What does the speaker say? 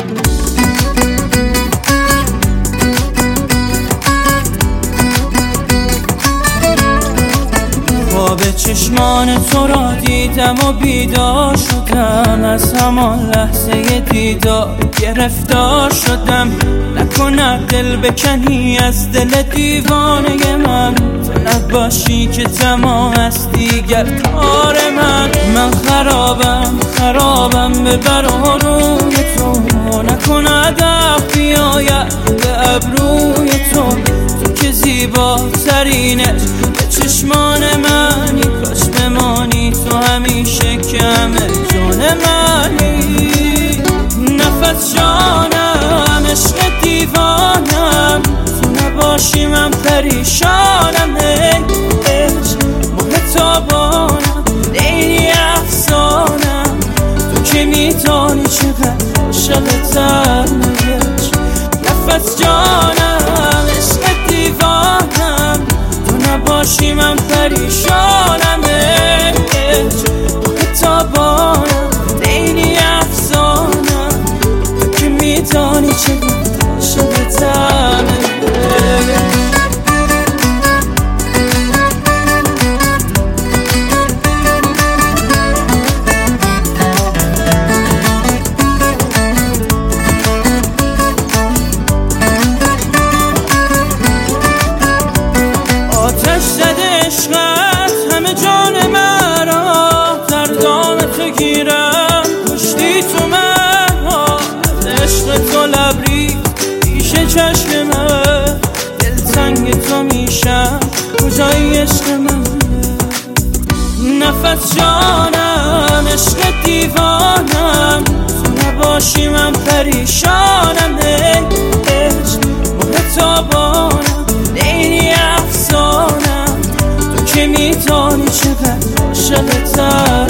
خواب چشمان تو را دیدم و بیدار شدم، از همان لحظه دیدار گرفتار شدم. نکند دل بکنی از دل دیوانه من، تو نباشی که تمام است دیگر کار من. من خرابم ببر آروم تو، نکند عفو بیاید به ابروی تو. تو که زیباترینه به چشمان منی، کاش بمانی تو همیشه که همه جان منی. نفس جانم عشق دیوانم، تو نباشی من پریشانم. عشق محتابانم لیلی افسانم، تو که میدانی چقدر عاشقتم. نفس جانم عشق دیوانم، تو نباشی من پریشانم. محتابانم لیلی افسانم، تو که میدانی چقدر عاشقتم. آتش زده عشقت همه جان مرا، در دام تو گیرم کشتی تو مرا. از عشق تو لبریز پیش چشم من، دلتنگ تو میشم کجای عشق من. نفس جانم عشق دیوانم، تو نباشی من پریشانم. عشق محتابانم لیلی افسانم، تو که میدانی چقدر عاشقتم.